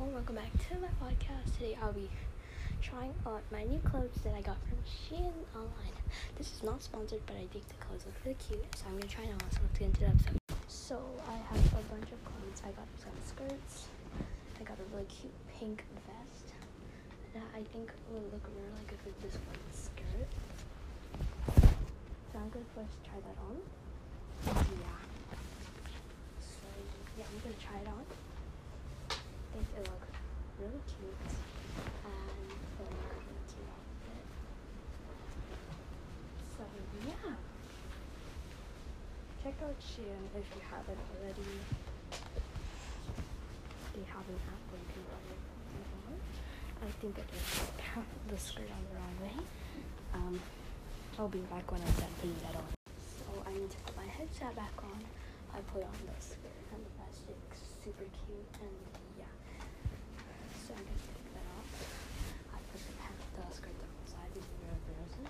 welcome back to my podcast. Today I'll be trying on my new clothes that I got from Shein online. This is not sponsored, but I think the clothes look really cute, so I'm going to try it on. So let's get into the episode. So I have a bunch of clothes. I got some skirts. I got a really cute pink vest that I think will look really good with this white skirt. So I'm going to first try that on. I'm going to try it on. I think it looks really cute and it'll look really cute outfit. So check out Shein if you haven't already. They have an app where you can buy your clothes on. I think I just got the skirt on the wrong way. I'll be back when I'm done putting that on. So I need to put my headset back on. I put on the skirt and the vest. It's super cute and so I'm gonna take that off. I put the skirt down the side. This is very embarrassing.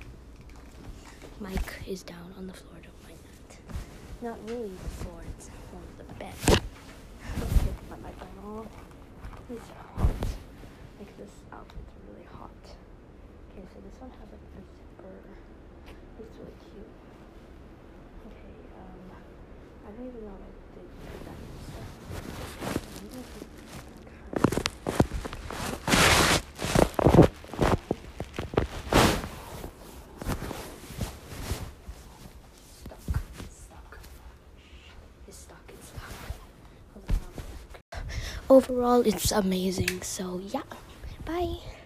Mike is down on the floor, don't mind that. Not really the floor, it's on the bed. Okay, put my mic on. It's hot. Like this outfit's really hot. Okay, so this one has like a zipper. It's really cute. Okay, I don't even know if I did put that in stuff. I'm gonna put It's stuck. Overall, it's amazing. So yeah, bye.